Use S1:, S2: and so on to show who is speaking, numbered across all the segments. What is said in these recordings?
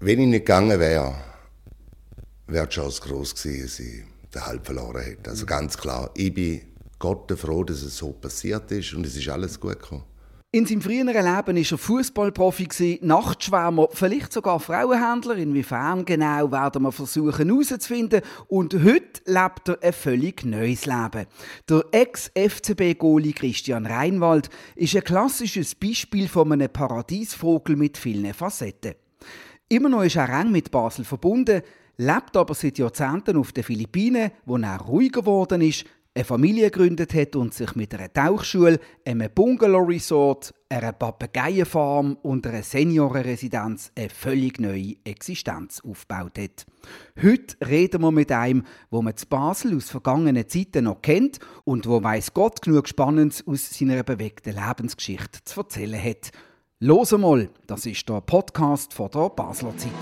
S1: Wenn ich nicht gegangen wäre, wäre die Chance gross gewesen, dass ich den Halb verloren hätte. Also ganz klar, ich bin Gott froh, dass es so passiert ist und es ist alles gut gekommen.
S2: In seinem früheren Leben war er Fußballprofi, Nachtschwärmer, vielleicht sogar Frauenhändler. Inwiefern genau werden wir versuchen herauszufinden. Und heute lebt er ein völlig neues Leben. Der Ex-FCB-Goalie Christian Reinwald ist ein klassisches Beispiel von einem Paradiesvogel mit vielen Facetten. Immer noch ist er eng mit Basel verbunden, lebt aber seit Jahrzehnten auf den Philippinen, wo er ruhiger geworden ist, eine Familie gegründet hat und sich mit einer Tauchschule, einem Bungalow-Resort, einer Papageienfarm und einer Seniorenresidenz eine völlig neue Existenz aufgebaut hat. Heute reden wir mit einem, wo man zu Basel aus vergangenen Zeiten noch kennt und wo weiss Gott genug Spannendes aus seiner bewegten Lebensgeschichte zu erzählen hat. Los mal, das ist der Podcast von der Basler Zeitung.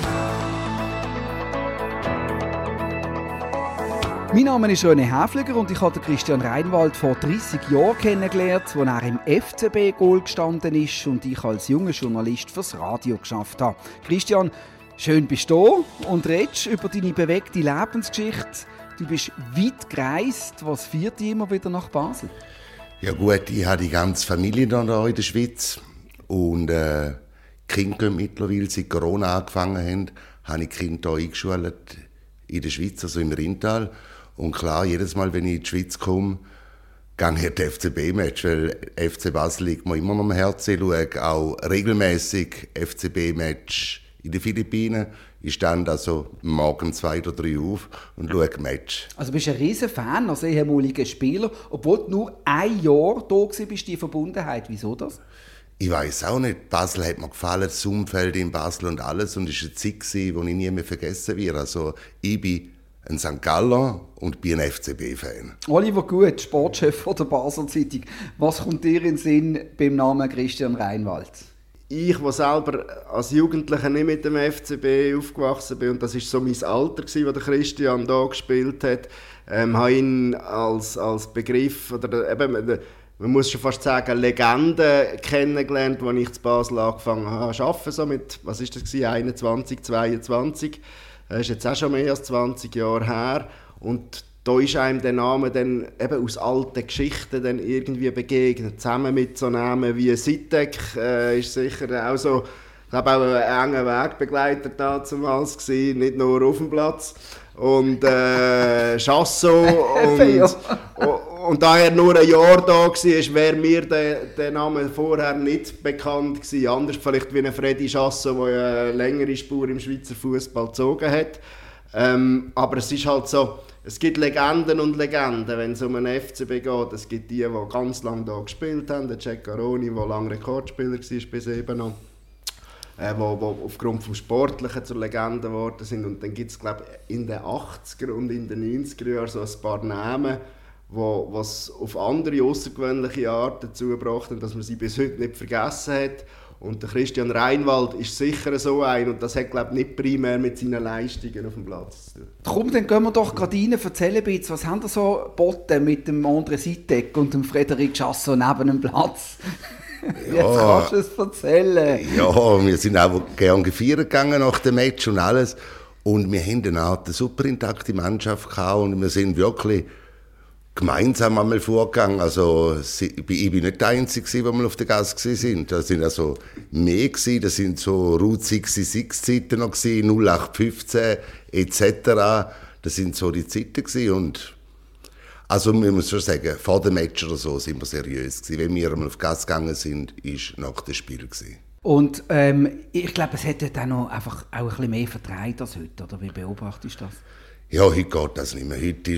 S2: Mein Name ist René Häfliger und ich habe Christian Reinwald vor 30 Jahren kennengelernt, als er im FCB-Goal gestanden ist und ich als junger Journalist fürs Radio geschafft habe. Christian, schön bist du da und redest über deine bewegte Lebensgeschichte. Du bist weit gereist. Was führt dich immer wieder nach Basel?
S1: Ja gut, ich habe die ganze Familie da in der Schweiz und die Kinder gehen mittlerweile, seit Corona angefangen haben, habe ich die Kinder hier eingeschult in der Schweiz, also im Rintal. Und klar, jedes Mal, wenn ich in die Schweiz komme, gehe ich das FCB-Match, weil FC Basel liegt mir immer noch am Herzen. Ich schaue auch regelmäßig FCB-Match in den Philippinen. Ich stand also morgen 2 oder 3 auf und schaue Match.
S2: Also bist du ein riesen Fan als ehemaliger Spieler, obwohl du nur ein Jahr da warst, die Verbundenheit. Wieso das?
S1: Ich weiss auch nicht. Basel hat mir gefallen, das Umfeld in Basel und alles. Und es war eine Zeit, die ich nie mehr vergessen werde. Also ich bin ein St. Galler und bin ein FCB-Fan.
S2: Oliver Gut, Sportchef der Basler Zeitung. Was kommt dir in den Sinn beim Namen Christian Reinwald?
S3: Ich, der selber als Jugendlicher nicht mit dem FCB aufgewachsen bin, und das war so mein Alter, wo der Christian da gespielt hat, habe ihn als Begriff, oder eben, man muss schon fast sagen, Legende kennengelernt, als ich zu Basel angefangen habe zu arbeiten, so mit, was ist das, 21, 22. Das ist jetzt auch schon mehr als 20 Jahre her. Und da ist einem der Name dann eben aus alten Geschichten dann irgendwie begegnet. Zusammen mit so Namen wie Sitek ist sicher auch so, ich glaube auch ein enger Wegbegleiter damals gewesen, nicht nur auf dem Platz. Und Chasso und da er nur ein Jahr da war, wäre mir der Name vorher nicht bekannt gewesen. Anders vielleicht wie ein Freddy Chasso, der eine längere Spur im Schweizer Fußball gezogen hat. Aber es ist halt so, es gibt Legenden und Legenden, wenn es um einen FCB geht. Es gibt die, die ganz lange da gespielt haben, der Ceccaroni, der lange Rekordspieler war bis eben noch. Die aufgrund des Sportlichen zur Legende geworden sind. Und dann gibt es, glaube ich, in den 80er und in den 90er Jahren so ein paar Namen, was auf andere außergewöhnliche Art dazu gebracht haben, dass man sie bis heute nicht vergessen hat. Und der Christian Reinwald ist sicher so ein, und das hat, glaube ich, nicht primär mit seinen Leistungen auf dem Platz zu tun.
S2: Komm, dann gehen wir doch gerade rein, erzähl ein bisschen, was haben wir so geboten mit dem André Sitek und dem Frederik Chasso neben dem Platz?
S1: Ja,
S2: jetzt kannst du es erzählen.
S1: Ja, wir sind auch gerne gefeiert gegangen nach dem Match und alles. Und wir haben eine super intakte Mannschaft gehabt und wir sind wirklich gemeinsam einmal vorgegangen. Also, ich bin nicht der Einzige, der mal auf der Gasse waren. Da sind also mehr gewesen. Das sind so Route 66 Zeiten noch gewesen, 0815 etc. Das sind so die Zeiten gewesen. Und also, man muss schon sagen, vor dem Match oder so sind wir seriös gewesen. Wenn wir einmal auf die Gasse gegangen sind, war nach dem Spiel gewesen.
S2: Und ich glaube, es hätte dann noch einfach auch ein bisschen mehr vertreibt als heute, oder? Wie beobachtest du das?
S1: Ja, heute geht das nicht mehr.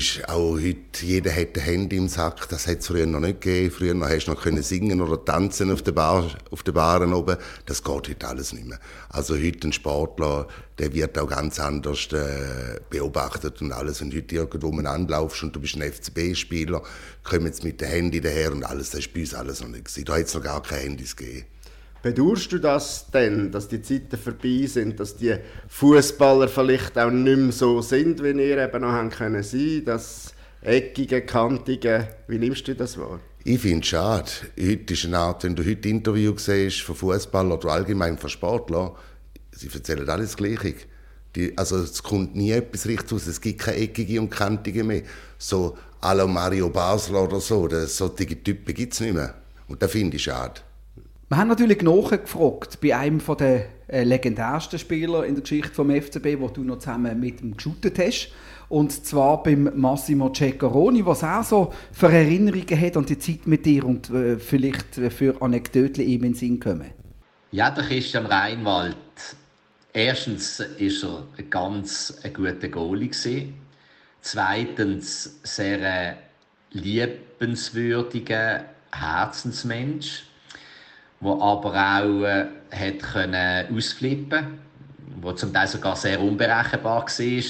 S1: Jeder hat ein Handy im Sack. Das hat es früher noch nicht gegeben. Früher hast du noch singen oder tanzen auf der Baren oben. Das geht heute alles nicht mehr. Also heute ein Sportler, der wird auch ganz anders beobachtet und alles. Und heute irgendwo anlaufst und du bist ein FCB-Spieler, kommen jetzt mit dem Handy daher und alles. Das ist bei uns alles noch nicht gewesen. Da hat es noch gar keine Handys gegeben.
S3: Bedauerst du das denn, dass die Zeiten vorbei sind, dass die Fußballer vielleicht auch nicht mehr so sind, wie ihr eben noch haben können sein, das Eckige, Kantige, wie nimmst du das wahr?
S1: Ich finde es schade. Heute ist eine Art, wenn du heute Interview siehst von Fußballern oder allgemein von Sportlern, sie erzählen alles das Gleiche. Also es kommt nie etwas richtig aus, es gibt keine eckige und kantige mehr. So à la Mario Basler oder so, solche Typen gibt es nicht mehr. Und das finde ich schade.
S2: Wir haben natürlich nachgefragt bei einem der legendärsten Spieler in der Geschichte vom FCB, wo du noch zusammen mit ihm geshootet hast. Und zwar beim Massimo Ceccaroni, was er so für Erinnerungen hat an die Zeit mit dir und vielleicht für Anekdoten ihm in den Sinn kommen.
S4: Ja, der Christian Reinwald. Erstens war er ein ganz guter Goalie. Zweitens sehr liebenswürdiger Herzensmensch, der aber auch hat ausflippen konnte, der zum Teil sogar sehr unberechenbar war.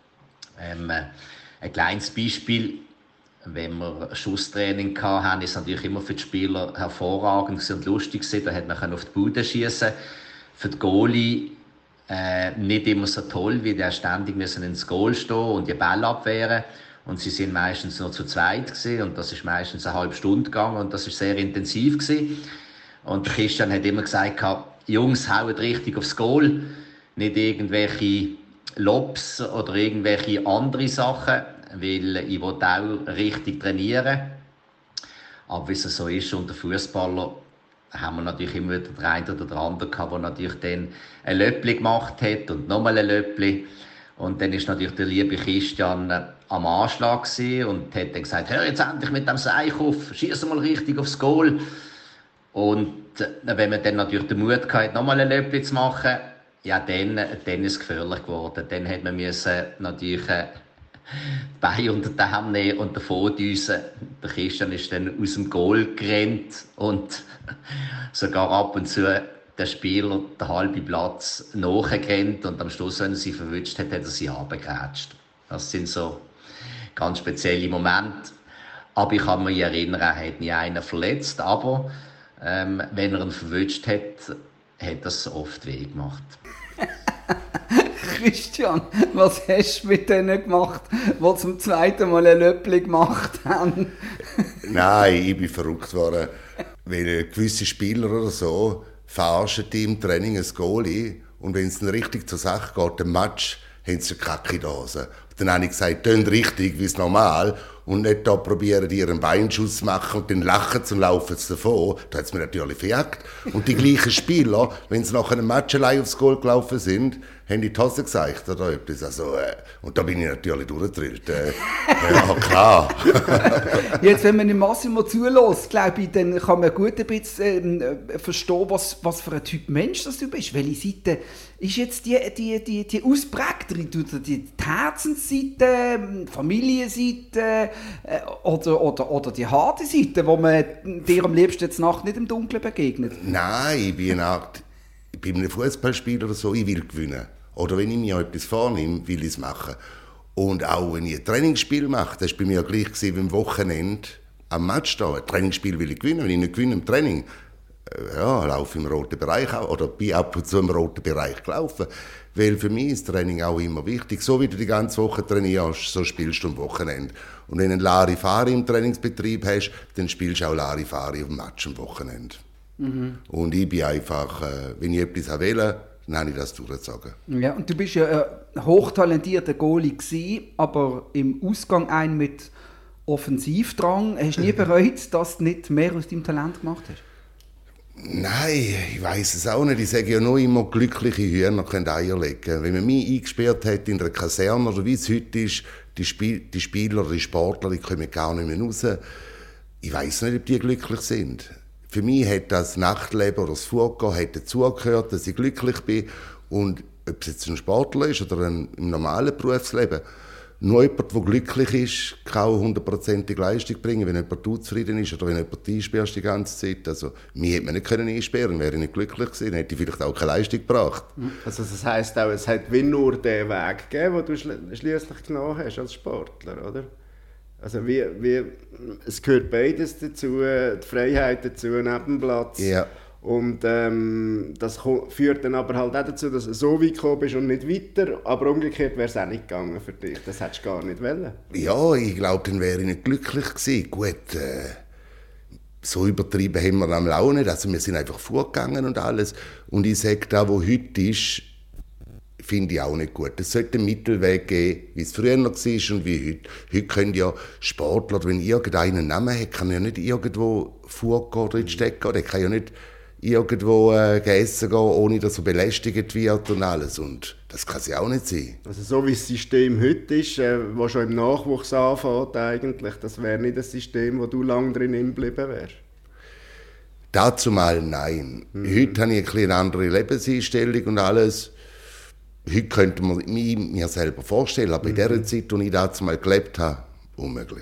S4: Ein kleines Beispiel, wenn wir Schusstraining hatten, ist es natürlich immer für die Spieler hervorragend und lustig. Da hat man auf die Bude schiessen. Für die Goalie nicht immer so toll, wie der ständig ins Goal stehen und die Bälle abwehren. Und sie sind meistens nur zu zweit gewesen, und das ist meistens eine halbe Stunde gegangen und das ist sehr intensiv gewesen. Und Christian hat immer gesagt, Jungs, haut richtig aufs Goal, nicht irgendwelche Lobs oder irgendwelche andere Sachen, weil ich will auch richtig trainieren. Aber wie es so ist, unter Fußballer haben wir natürlich immer wieder den einen oder den anderen gehabt, der natürlich dann ein Löppli gemacht hat und nochmal ein Löppli. Und dann ist natürlich der liebe Christian am Anschlag gewesen und hat dann gesagt, hör jetzt endlich mit dem Seich auf, schieß mal richtig aufs Goal. Und wenn man dann natürlich den Mut hatte, nochmal ein Löppli zu machen, ja, dann ist es gefährlich geworden. Dann hat man natürlich die Beine unter den Arm nehmen und davondüsen. Der Christian ist dann aus dem Goal gerannt und sogar ab und zu der Spieler den halben Platz nachgerannt und am Schluss, wenn er sie verwünscht hat, hat er sie runtergeratscht. Das sind so ganz spezielle Momente. Aber ich kann mich erinnern, er hat nie einen verletzt, aber wenn er ihn verwünscht hat, hat er es oft weh gemacht.
S2: Christian, was hast du mit denen gemacht, die zum zweiten Mal ein Löppli gemacht haben?
S1: Nein, ich bin verrückt worden. Weil gewisse Spieler oder so verarschen die im Training ein Goalie und wenn es dann richtig zur Sache geht, im Match, haben sie eine Kacke in der Hose. Dann habe ich gesagt, tönt richtig, wie es normal und nicht da probieren, ihren Beinschuss zu machen und dann lachen sie und laufen sie davon. Da hat es mir natürlich verjagt. Und die gleichen Spieler, wenn sie nach einem Match allein aufs Goal gelaufen sind, haben die Hose gezeigt oder etwas. Also, und da bin ich natürlich durchgedrillt. Ja, klar.
S2: Jetzt, wenn man dem Massimo zulässt, glaube ich, dann kann man gut ein bisschen verstehen, was für ein Typ Mensch das du bist. Welche Seite ist jetzt die ausprägtere? Die Herzensseite, Familienseite oder die harte Seite, wo man dir am liebsten jetzt Nacht nicht im Dunkeln begegnet?
S1: Nein, ich bin ein Fußballspieler oder so, ich will gewinnen. Oder wenn ich mir etwas vornehme, will ich es machen. Und auch wenn ich ein Trainingsspiel mache, das war bei mir gleich wie am Wochenende am Match da. Ein Trainingsspiel will ich gewinnen. Wenn ich nicht gewinne im Training, laufe ich im roten Bereich oder bin ab und zu im roten Bereich gelaufen. Weil für mich ist Training auch immer wichtig. So wie du die ganze Woche trainierst, so spielst du am Wochenende. Und wenn du einen Larifari im Trainingsbetrieb hast, dann spielst du auch Larifari auf dem Match am Wochenende. Mhm. Und ich bin einfach, wenn ich etwas will, dann habe ich das durchgezogen. Ja,
S2: und du bist ja ein hochtalentierter Goalie gewesen, aber im Ausgang ein mit Offensivdrang. Hast du nie bereut, dass du nicht mehr aus deinem Talent gemacht hast?
S1: Nein, ich weiss es auch nicht. Ich sage ja nur immer, glückliche Hühner können Eier legen. Wenn man mich eingesperrt hat in einer Kaserne, oder wie es heute ist, die Spieler, die Sportler, die kommen gar nicht mehr raus. Ich weiss nicht, ob die glücklich sind. Für mich hat das Nachtleben oder das Vorgehen dazugehört, dass ich glücklich bin. Und ob es jetzt ein Sportler ist oder im normalen Berufsleben, nur jemand, der glücklich ist, kann auch 100%ige Leistung bringen, wenn jemand unzufrieden ist oder wenn jemand einsperrst die ganze Zeit. Also, mich hätte man nicht einsperren können, wäre ich nicht glücklich gewesen, dann hätte ich vielleicht auch keine Leistung gebracht.
S3: Also das heisst auch, es hat wie nur den Weg gegeben, den du schliesslich genommen hast als Sportler, oder? Also es gehört beides dazu, die Freiheit dazu, neben dem Platz.
S1: Ja.
S3: Und das führt dann aber halt auch dazu, dass du so weit gekommen bist und nicht weiter. Aber umgekehrt wäre es auch nicht gegangen für dich. Das hättest du gar nicht wollen.
S1: Ja, ich glaube, dann wäre ich nicht glücklich gewesen. Gut, so übertrieben haben wir dann auch nicht. Also wir sind einfach vorgegangen und alles. Und ich sage, da wo heute ist, finde ich auch nicht gut. Es sollte einen Mittelweg geben, wie es früher war und wie heute. Heute können ja Sportler, wenn irgendeinen einen Namen hat, kann ja nicht irgendwo vorgehen drin stecken. Der kann ja nicht irgendwo essen gehen, ohne dass er belästigt wird und alles. Und das kann es ja auch nicht sein.
S3: Also so wie das System heute ist, das schon im Nachwuchs anfängt eigentlich, das wäre nicht ein System, wo du lange drin geblieben wärst?
S1: Dazu mal nein. Heute habe ich ein bisschen eine andere Lebenseinstellung und alles. Heute könnte man mir selber vorstellen, aber in der Zeit, in der ich dazu mal gelebt habe, unmöglich.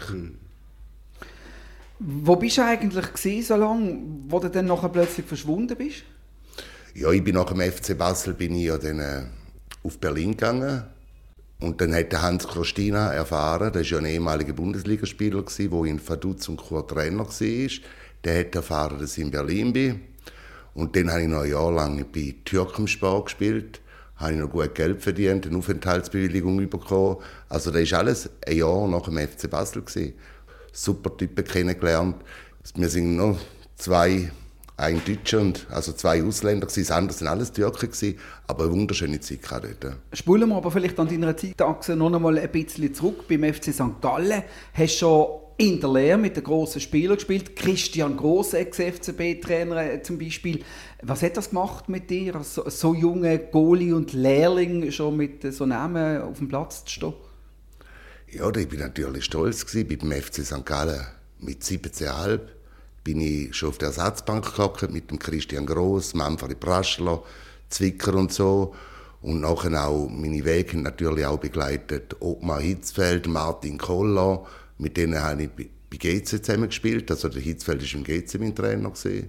S2: Wo bist du eigentlich gewesen, so lange, wo du dann nachher plötzlich verschwunden bist?
S1: Ja, ich bin nach dem FC Basel bin ich ja dann, auf Berlin gegangen. Und dann hat Hans Christina erfahren, der war ja ein ehemaliger Bundesligaspieler, der in Vaduz und Chur Trainer war. Der hat erfahren, dass ich in Berlin bin. Und dann habe ich noch ein Jahr lang bei Türkensport gespielt. Habe ich noch gut Geld verdient, eine Aufenthaltsbewilligung bekommen. Also das war alles ein Jahr nach dem FC Basel gewesen. Super Typen kennengelernt. Wir sind noch ein Deutscher und also 2 Ausländer gewesen. Das andere waren alles Türken gewesen, aber eine wunderschöne Zeit dort.
S2: Spulen wir aber vielleicht an deiner Zeitachse noch einmal ein bisschen zurück. Beim FC St. Gallen hast du schon in der Lehre mit den grossen Spielern gespielt. Christian Gross, Ex-FCB-Trainer zum Beispiel. Was hat das gemacht mit dir, als so junge Goalie und Lehrling schon mit so Namen auf dem Platz zu stehen?
S1: Ja, ich war natürlich stolz beim FC St. Gallen. Mit 17,5 bin ich schon auf der Ersatzbank gehockt mit dem Christian Gross, Manfred Praschler, Zwicker und so. Und nachher auch meine Wege natürlich auch begleitet Ottmar Hitzfeld, Martin Koller. Mit denen habe ich bei GC zusammen gespielt. Also der Hitzfeld war im GC mein Trainer.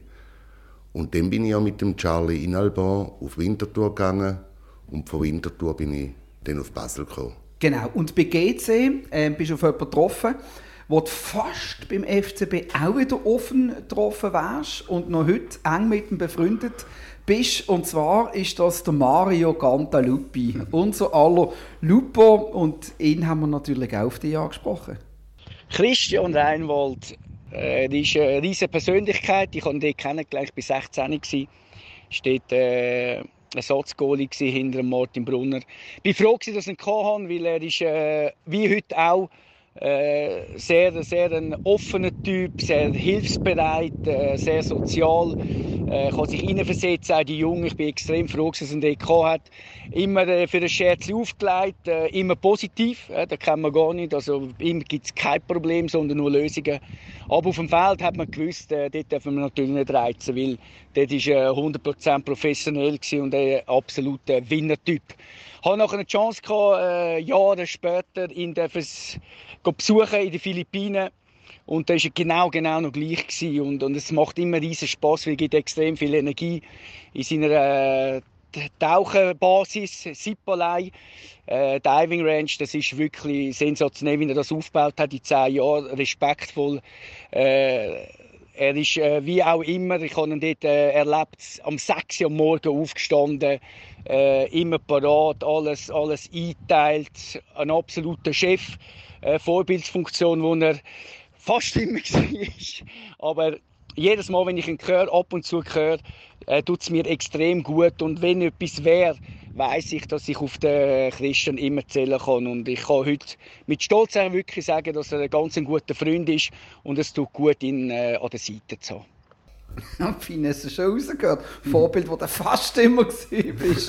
S1: Und dann bin ich auch mit dem Charlie Inalban auf Winterthur gegangen. Und von Winterthur bin ich dann auf Basel gekommen.
S2: Genau. Und bei GC bist du auf jemanden getroffen, wo du fast beim FCB auch wieder offen getroffen wärst und noch heute eng mit ihm befreundet bist. Und zwar ist das der Mario Cantaluppi, unser aller Lupo. Und ihn haben wir natürlich auch auf dich angesprochen.
S5: Christian Reinwald, er ist eine riesige Persönlichkeit. Ich habe ihn kennengelernt, ich war 16 Jahre. Er war Ersatzgoalie hinter Martin Brunner. Ich war froh, dass ich ihn hatte, weil er ist, wie heute auch, sehr ein offener Typ, sehr hilfsbereit, sehr sozial, kann sich hineinversetzen, auch die Jungen. Ich bin extrem froh, dass er ihn dort hat. Immer für ein Scherzchen aufgelegt, immer positiv, das kennen wir gar nicht. Also immer gibt es kein Problem, sondern nur Lösungen. Aber auf dem Feld hat man gewusst, dort dürfen wir natürlich nicht reizen, weil dort war 100% professionell und ein absoluter Winnertyp. Ich hatte nachher eine Chance Jahre später ihn besuchen in den Philippinen. Und da war er genau noch gleich gewesen. Und es macht immer riesen Spass, weil er gibt extrem viel Energie in seiner Tauchenbasis, Sipolei, Diving Range. Das ist wirklich sensationell, wie er das aufgebaut hat in 10 Jahren, respektvoll. Er ist wie auch immer, ich habe ihn dort erlebt, am 6 Uhr am Morgen aufgestanden, immer parat, alles eingeteilt, ein absoluter Chef, Vorbildsfunktion, wo er fast immer war. Aber jedes Mal, wenn ich ihn höre, ab und zu höre, tut es mir extrem gut. Und wenn etwas wäre, weiss ich, dass ich auf den Christian immer zählen kann. Und ich kann heute mit Stolz wirklich sagen, dass er ein ganz guter Freund ist und es tut gut, ihn an der Seite zu haben.
S2: Ja, fein, hast du schon rausgehört. Vorbild, wo du fast immer bist.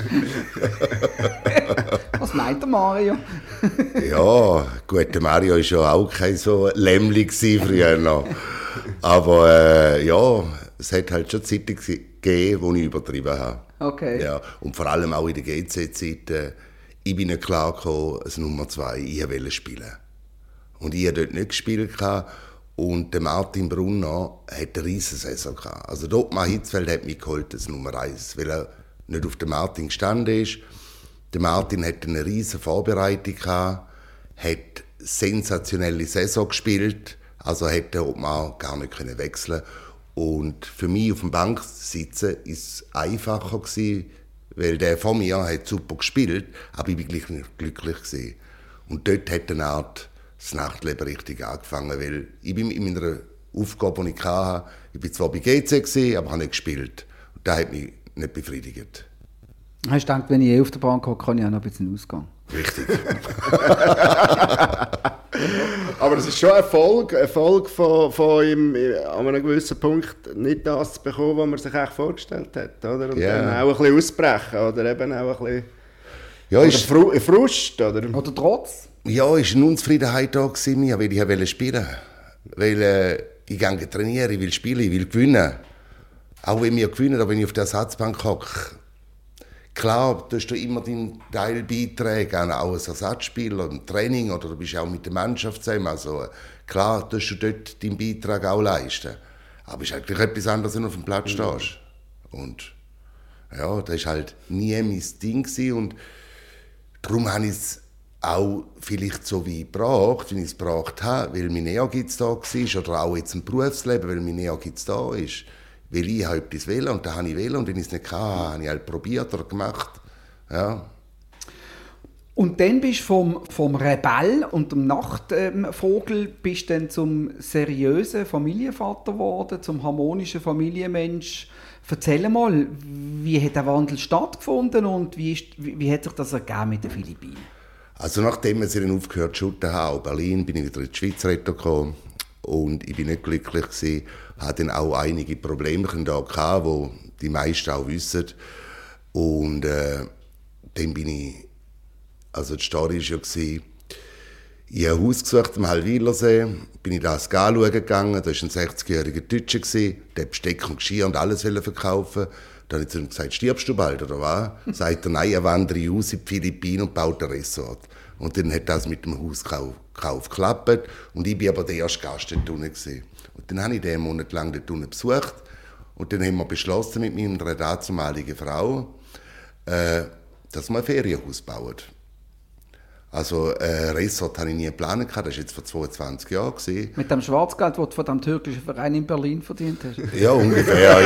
S2: Was meint der Mario?
S1: Ja, gut, der Mario war ja auch kein so Lämmli früher noch. Aber ja, es hat halt schon Zeiten gegeben, wo ich übertrieben habe.
S2: Okay.
S1: Ja, und vor allem auch in der GC-Zeit, ich bin nicht klar gekommen, als Nummer 2, ich wollte spielen. Und ich habe dort nicht gespielt. Und der Martin Brunner hatte eine riesige Saison gehabt. Also der Ottmar Hitzfeld hat mich geholt als Nummer 1, weil er nicht auf den Martin gestanden ist. Der Martin hatte eine riesige Vorbereitung gehabt, hat sensationelle Saison gespielt, also hätte der Ottmar gar nicht wechseln können. Und für mich auf der Bank zu sitzen, war es einfacher gewesen, weil der von mir hat super gespielt, aber ich war gleich nicht glücklich gewesen. Und dort hat eine Art das Nachtleben richtig angefangen, weil ich bin in meiner Aufgabe, die ich hatte, ich war zwar bei GC, aber habe nicht gespielt. Und das hat mich nicht befriedigt.
S2: Hast du gedacht, wenn ich auf der Bank hocke, kann ich auch noch ein bisschen ausgehen?
S1: Richtig.
S3: Aber es ist schon Erfolg von ihm, an einem gewissen Punkt nicht das zu bekommen, was man sich eigentlich vorgestellt hat. Oder? Und dann auch ein bisschen ausbrechen oder eben auch ein bisschen oder Frust.
S2: Oder Trotz?
S1: Ja, es war eine Unzufriedenheit da gewesen, weil ich wollte spielen. Weil ich gehe trainieren, ich will spielen, ich will gewinnen. Auch wenn wir gewinnen, aber wenn ich auf der Ersatzbank hocke, klar, du hast immer deinen Teil beitragen, auch als Ersatzspieler im Training oder du bist auch mit der Mannschaft zusammen. Also, klar, du dort deinen Beitrag auch leisten. Aber es ist eigentlich etwas anderes, wenn du auf dem Platz stehst. Und ja, das war halt nie mein Ding gewesen. Und darum habe ich es auch vielleicht so wie gebracht, wie ich es gebracht habe, weil mein Ehrgeiz da war, oder auch jetzt im Berufsleben, weil mein Ehrgeiz da ist. Weil ich habe etwas wählen und da habe ich wählen und wenn ich es nicht hatte, habe ich halt probiert oder gemacht. Ja.
S2: Und dann bist du vom Rebell und dem Nachtvogel bist dann zum seriösen Familienvater geworden, zum harmonischen Familienmensch. Erzähl mal, wie hat der Wandel stattgefunden und wie hat sich das ergeben mit den Philippinen?
S1: Also nachdem wir dann aufgehört zu shooten haben, in Berlin, bin ich wieder in die Schweiz gekommen und ich bin nicht glücklich gewesen. Hatte dann auch einige Probleme da gehabt, die die meisten auch wissen. Und dann bin ich, also die Story war ja, ich habe ein Haus gesucht am Hallwilersee, bin ich das anschauen gegangen, da war ein 60-jähriger Deutscher, der Besteck und Geschirr und alles verkaufen. Da habe ich zu ihm gesagt, stirbst du bald, oder was? Sagt er, nein, er wandere aus in die Philippinen und baut ein Resort. Und dann hat das mit dem Hauskauf geklappt und ich war aber der erste Gast dort unten gewesen. Und dann habe ich den einen Monat lang dort unten besucht und dann haben wir beschlossen mit meiner damaligen Frau, dass wir ein Ferienhaus bauen. Also ein Resort hatte ich nie geplant, das war jetzt vor 22 Jahren.
S2: Mit dem Schwarzgeld, das du von dem türkischen Verein in Berlin verdient hast?
S1: Ja, ungefähr,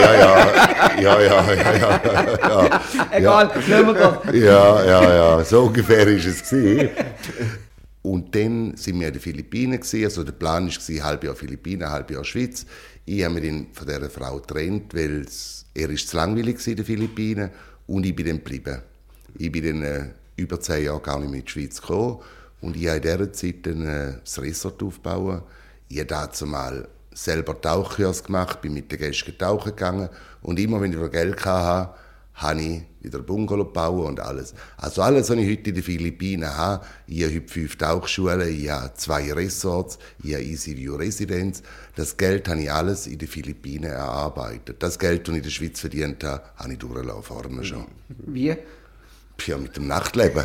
S1: ja.
S2: Egal, lassen wir das.
S1: Ja, so ungefähr war es. Und dann sind wir in den Philippinen, also der Plan war ein halbes Jahr Philippinen, ein halbes Jahr Schweiz. Ich habe mich dann von dieser Frau getrennt, weil er zu langweilig war in den Philippinen und ich bin dann geblieben. Ich bin dann über 10 Jahre gar nicht mehr in die Schweiz gekommen und ich habe in dieser Zeit dann das Resort aufgebaut. Ich habe dazu mal selber Tauchkurs gemacht, bin mit den Gästen tauchen gegangen und immer, wenn ich wieder Geld hatte, habe ich wieder ein Bungalow gebaut und alles. Also alles, was ich heute in den Philippinen habe, ich habe heute 5 Tauchschulen, ich habe 2 Resorts, ich habe EasyView Residenz. Das Geld habe ich alles in den Philippinen erarbeitet. Das Geld, das ich in der Schweiz verdient habe, habe ich durchlaufen vorne schon.
S2: Wie?
S1: Ja, mit dem Nachtleben.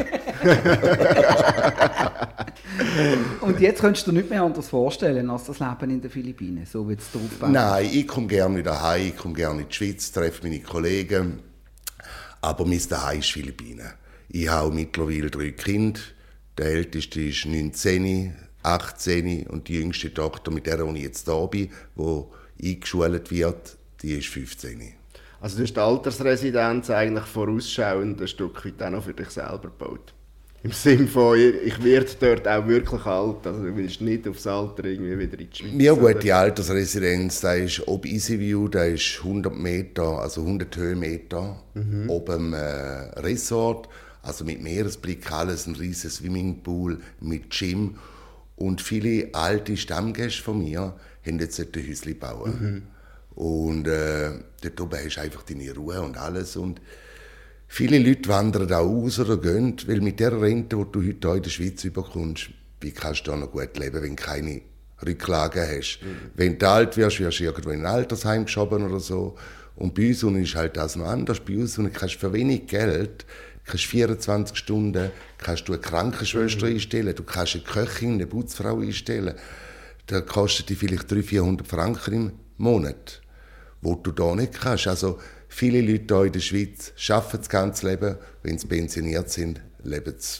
S2: Und jetzt könntest du dir nicht mehr anders vorstellen als das Leben in den Philippinen, so wie es drauf baut?
S1: Nein, ich komme gerne wieder heim, ich komme gerne in die Schweiz, treffe meine Kollegen. Aber mein Zuhause ist Philippinen. Ich habe mittlerweile 3 Kinder. Der älteste ist 19, 18 und die jüngste Tochter, mit der ich jetzt da bin, die eingeschult wird, die ist 15.
S3: Also du hast die Altersresidenz eigentlich vorausschauend ein Stück weit auch noch für dich selber gebaut. Im Sinne von, ich werde dort auch wirklich alt, also du willst nicht aufs Alter irgendwie wieder in die Schweiz.
S1: Ja gut, die Altersresidenz, da ist ob EasyView, da ist 100 Meter, also 100 Höhenmeter, oben Resort, also mit Meeresblick, alles, ein riesiges Swimmingpool mit Gym. Und viele alte Stammgäste von mir haben jetzt ein Häuschen bauen. Und dort oben hast du einfach deine Ruhe und alles. Und viele Leute wandern auch aus oder gehen, weil mit der Rente, die du heute hier in der Schweiz bekommst, wie kannst du da noch gut leben, wenn du keine Rücklagen hast. Wenn du alt wirst, wirst du irgendwo in ein Altersheim geschoben oder so. Und bei uns ist halt das noch anders. Bei uns kannst du für wenig Geld, kannst 24 Stunden kannst du eine Krankenschwester einstellen, du kannst eine Köchin, eine Putzfrau einstellen. Das kostet dich vielleicht 300-400 Franken im Monat, wo du da nicht kannst. Also viele Leute hier in der Schweiz arbeiten das ganze Leben, wenn sie pensioniert sind, leben sie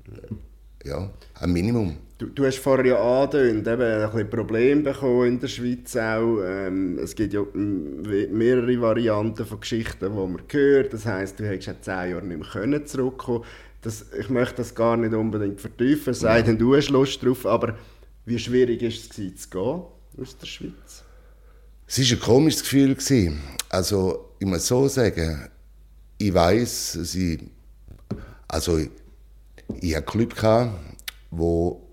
S1: am Minimum.
S3: Du hast vorher ja angedeutet, eben ein bisschen Probleme bekommen in der Schweiz auch. Es gibt ja mehrere Varianten von Geschichten, die man hört. Das heisst, du hättest ja 10 Jahre nicht mehr zurückkommen können. Ich möchte das gar nicht unbedingt vertiefen, sei denn du hast Lust drauf. Aber wie schwierig war es zu gehen aus der Schweiz?
S1: Es war ein komisches Gefühl. Also, ich muss so sagen, ich weiss, ich hatte einen Club, wo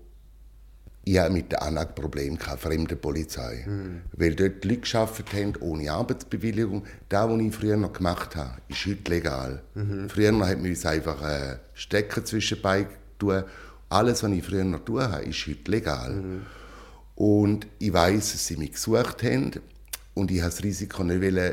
S1: ich mit der ANAG Probleme hatte, Fremdenpolizei. Weil dort Leute gearbeitet haben ohne Arbeitsbewilligung. Das, was ich früher noch gemacht habe, ist heute legal. Früher hat man uns einfach Stecker zwischen die Beine tun. Alles, was ich früher noch tun habe, ist heute legal. Und ich weiss, dass sie mich gesucht haben und ich wollte das Risiko nicht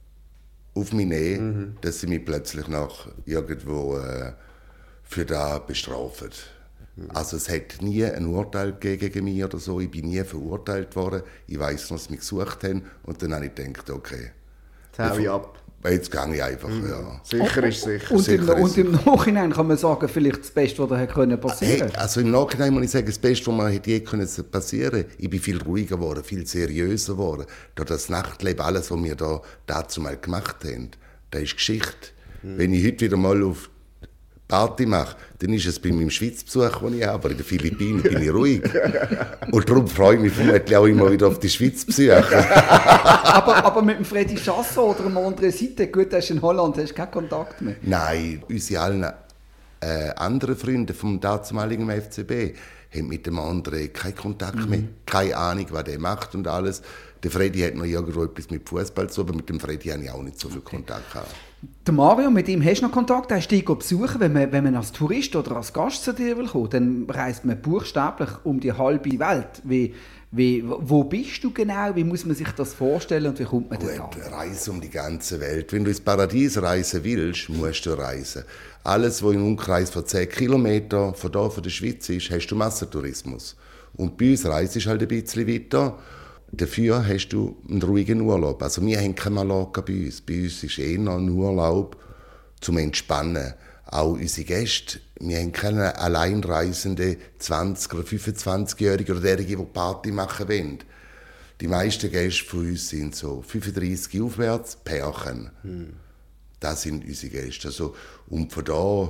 S1: auf mich nehmen, dass sie mich plötzlich noch irgendwo für das bestrafen. Also es hat nie ein Urteil gegen mich oder so, ich bin nie verurteilt worden. Ich weiss noch, dass sie mich gesucht haben und dann habe ich gedacht, okay.
S3: Jetzt hau ich ab.
S1: Jetzt gehe ich einfach, ja.
S3: Sicher ist sicher.
S2: Und im Nachhinein kann man sagen, vielleicht das Beste, was da passieren konnte.
S1: Also im Nachhinein muss ich sagen, das Beste, was mir je passieren konnte, ich bin viel ruhiger geworden, viel seriöser geworden. Durch das Nachtleben, alles, was wir da dazu mal gemacht haben, das ist Geschichte. Wenn ich heute wieder mal auf Party mache, dann ist es bei meinem Schweizbesuch, den ich habe, aber in den Philippinen bin ich ruhig. Und darum freue ich mich vermutlich auch immer wieder auf die Schweizbesuche.
S2: aber mit dem Freddy Chasson oder dem André Seite, gut, der ist in Holland, hast du keinen Kontakt mehr?
S1: Nein, unsere allen anderen Freunde vom damaligen FCB haben mit dem André keinen Kontakt mehr, keine Ahnung, was der macht und alles. Der Freddy hat noch irgendwo etwas mit Fußball zu, aber mit dem Freddy habe ich auch nicht so viel Kontakt gehabt.
S2: Der Mario, mit ihm hast du noch Kontakt? Hast du dich besuchen? Wenn man als Tourist oder als Gast zu dir will kommen, dann reist man buchstäblich um die halbe Welt. Wo bist du genau? Wie muss man sich das vorstellen und wie kommt man da an?
S1: Reise um die ganze Welt. Wenn du ins Paradies reisen willst, musst du reisen. Alles, was im Umkreis von 10 Kilometern von der Schweiz ist, hast du Massentourismus. Und bei uns reist du halt ein bisschen weiter. Dafür hast du einen ruhigen Urlaub. Also wir haben keine Mallorca bei uns. Bei uns ist eher ein Urlaub zum Entspannen. Auch unsere Gäste. Wir haben keine alleinreisenden 20- oder 25-Jährigen oder derjenigen, die Party machen wollen. Die meisten Gäste von uns sind so 35 aufwärts, Pärchen. Das sind unsere Gäste. Also, und von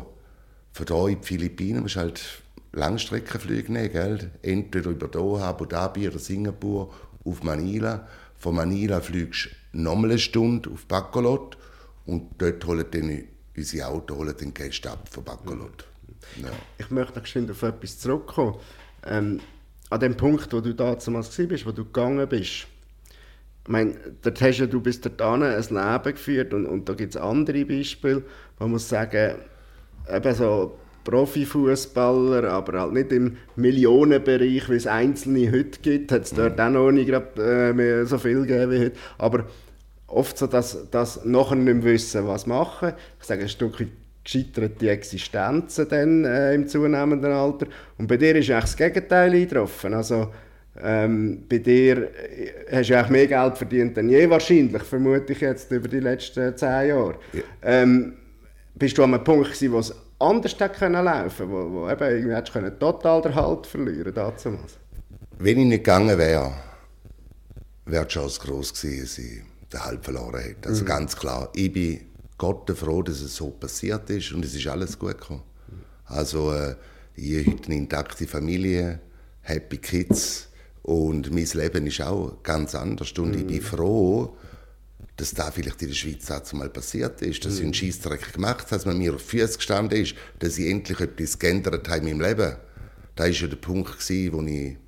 S1: da in die Philippinen musst du halt Langstreckenflüge nehmen, gell? Entweder über Doha, Abu Dhabi oder Singapur auf Manila. Von Manila fliegst du nochmal eine Stunde auf Bacolod und dort holen dann unsere Autos den Gäste ab von Bacolod. Ja.
S3: Ich möchte noch geschwind auf etwas zurückkommen. An dem Punkt, wo du damals warst, wo du gegangen bist. Ich meine, du bist dort ein Leben geführt und da gibt es andere Beispiele, wo man muss sagen, eben so Profifußballer, aber halt nicht im Millionenbereich, wie es einzelne heute gibt, hat es dort auch noch nicht mehr so viel gegeben wie heute. Aber oft so, dass nachher nicht mehr wissen, was machen. Ich sage, ein Stück gescheiterte Existenzen dann, im zunehmenden Alter. Und bei dir ist eigentlich das Gegenteil eingetroffen. Also, bei dir hast du eigentlich mehr Geld verdient denn je wahrscheinlich, vermute ich jetzt, über die letzten 10 Jahre. Ja. Bist du an einem Punkt gewesen, wo es anders hätte laufen können, wo eben irgendwie hättest du total den Halt verlieren können?
S1: Wenn ich nicht gegangen wäre, wäre die Chance gross gewesen, dass ich den Halt verloren hätte. Also ganz klar, ich bin Gott froh, dass es so passiert ist und es ist alles gut gekommen. Also ich habe heute eine intakte Familie, happy Kids und mein Leben ist auch ganz anders und ich bin froh, dass das vielleicht in der Schweiz auch mal passiert ist, dass ich einen Scheissdreck gemacht habe, dass man mir auf die Füße gestanden ist, dass ich endlich etwas geändert habe in meinem Leben. Das war ja der Punkt, wo ich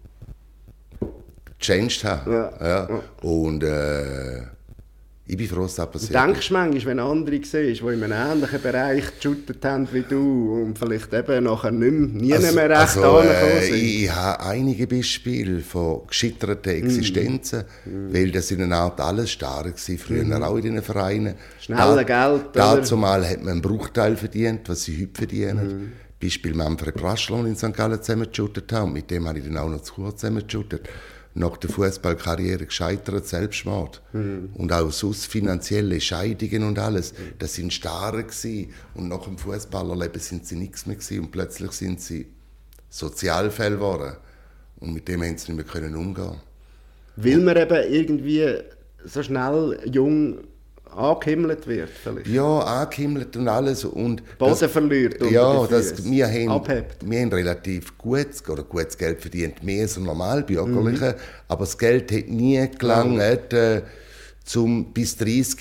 S1: gechanged habe. Ja. Und ich bin froh, dass das passiert ist.
S3: Denkst du manchmal, wenn andere siehst, die in einem ähnlichen Bereich geshootet haben wie du und vielleicht eben nachher nie mehr recht angekommen sind?
S1: Ich habe einige Beispiele von gescheiterten Existenzen, weil das in einer Art alles stark war, früher auch in den Vereinen.
S3: Schnelle Geld,
S1: dazumal hat man einen Bruchteil verdient, was sie heute verdienen. Beispiel Manfred Raschler, in St. Gallen zusammengeshootet haben. Mit dem habe ich dann auch noch zu kurz zusammengeshootet. Nach der Fußballkarriere gescheitert, Selbstmord. Und auch sonst finanzielle Scheidungen und alles. Das sind Starre gewesen. Und nach dem Fußballerleben sind sie nichts mehr gewesen. Und plötzlich sind sie Sozialfälle geworden. Und mit dem haben sie nicht mehr umgehen.
S3: Weil man eben irgendwie so schnell jung angehimmelt wird vielleicht.
S1: Ja, angehimmelt und alles. Und
S3: Boden verliert.
S1: Ja, wir haben relativ gutes Geld verdient, mehr als ein Normalbürgerliche. Aber das Geld hat nie gelangt, bis 30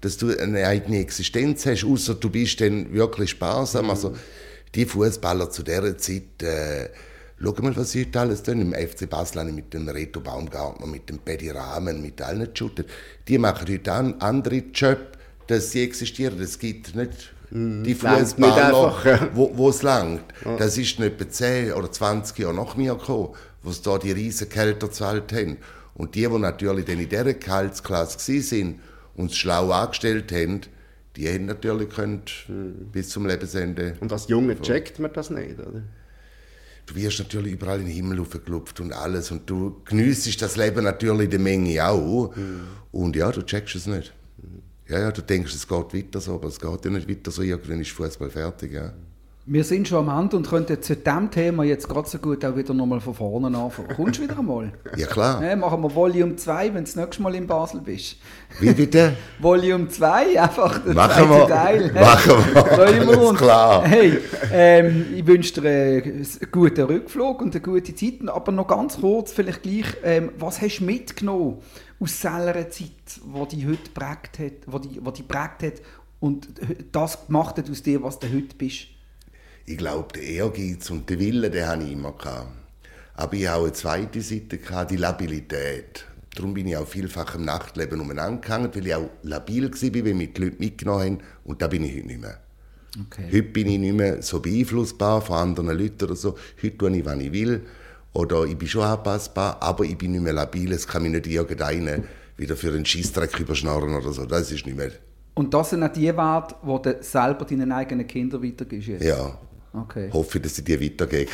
S1: dass du eine eigene Existenz hast, außer du bist dann wirklich sparsam. Also die Fußballer zu dieser Zeit, schau mal, was sie heute alles tun. Im FC Basel mit dem Reto Baumgartner, mit dem Paddy Rahmen, mit allen Shooter. Die machen heute einen anderen Job, dass sie existieren. Es gibt nicht die Fußballer, wo es langt. Ja. Das ist nicht etwa 10 oder 20 Jahre nach mir gekommen, wo sie da die riesen Gehälter gezahlt haben. Und die natürlich dann in dieser Gehaltsklasse waren und es schlau angestellt haben, die haben natürlich bis zum Lebensende.
S3: Und als Junge checkt man das nicht, oder?
S1: Du wirst natürlich überall in den Himmel hochgeklopft und alles. Und du geniessest das Leben natürlich in der Menge auch. Und ja, du checkst es nicht. Ja, du denkst, es geht weiter so, aber es geht ja nicht weiter so. Irgendwann ist Fußball fertig, ja.
S2: Wir sind schon am Ende und könnten zu diesem Thema jetzt gerade so gut auch wieder nochmal von vorne anfangen. Kommst du wieder einmal?
S1: Ja, klar.
S2: Ja, machen wir Volume 2, wenn du das nächste Mal in Basel bist.
S1: Wie bitte?
S2: Volume 2, einfach der
S1: machen
S2: zweite Teil.
S1: Machen wir. Alles klar.
S2: Hey, ich wünsche dir einen guten Rückflug und eine gute Zeit. Aber noch ganz kurz, vielleicht gleich, was hast du mitgenommen aus dieser Zeit, die dich heute geprägt hat, die geprägt hat und das gemacht hat aus dir, was du heute bist?
S1: Ich glaube, der Ehrgeiz und der Wille, den hatte ich immer gehabt. Aber ich hatte auch eine zweite Seite, die Labilität. Darum bin ich auch vielfach im Nachtleben umeinander gegangen, weil ich auch labil war, weil mich die Leute mitgenommen haben. Und da bin ich heute nicht mehr. Okay. Heute bin ich nicht mehr so beeinflussbar von anderen Leuten oder so. Heute tue ich, was ich will. Oder ich bin schon anpassbar, aber ich bin nicht mehr labil. Es kann mich nicht irgendeiner wieder für einen Scheissdreck überschnarren oder so. Das ist nicht mehr.
S2: Und das sind auch die Werte, die du selber deinen eigenen Kindern weitergibst jetzt?
S1: Ja.
S2: Okay.
S1: Hoffe, dass ich die weitergeben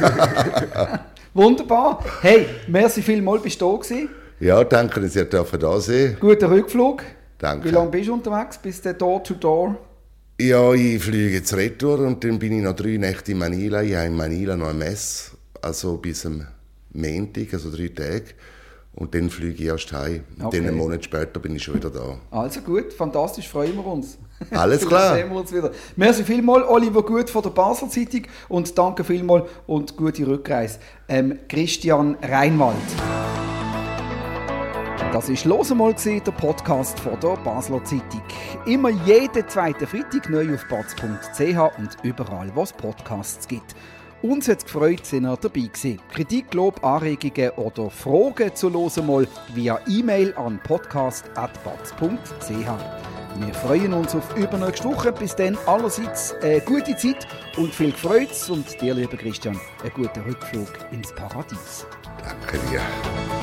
S1: kann.
S2: Wunderbar. Hey, merci vielmals, bist du da gewesen.
S1: Ja, danke, dass ihr da sein.
S2: Guten Rückflug.
S1: Danke.
S2: Wie lange bist du unterwegs? Bis der Door-to-Door?
S1: Ja, ich fliege jetzt retour und dann bin ich noch 3 Nächte in Manila. Ich habe in Manila noch eine Messe, also bis am Montag, also 3 Tage. Und dann fliege ich erst heim. Und dann einen Monat später bin ich schon wieder da.
S2: Also gut, fantastisch, freuen wir uns.
S1: Alles klar.
S2: Sehen wir uns wieder. Merci vielmals, Oliver Gut von der Basler Zeitung und danke vielmals und gute Rückreise. Christian Reinwald. Das war «Los einmal», der Podcast von der Basler Zeitung. Immer jeden zweiten Freitag neu auf batz.ch und überall, wo es Podcasts gibt. Uns hat es gefreut, dass ihr dabei gewesen. Kritik, Lob, Anregungen oder Fragen zu «Los einmal» via E-Mail an podcast@batz.ch. Wir freuen uns auf übernächste Woche. Bis dann allerseits eine gute Zeit und viel Freude. Und dir, lieber Christian, einen guten Rückflug ins Paradies.
S1: Danke dir.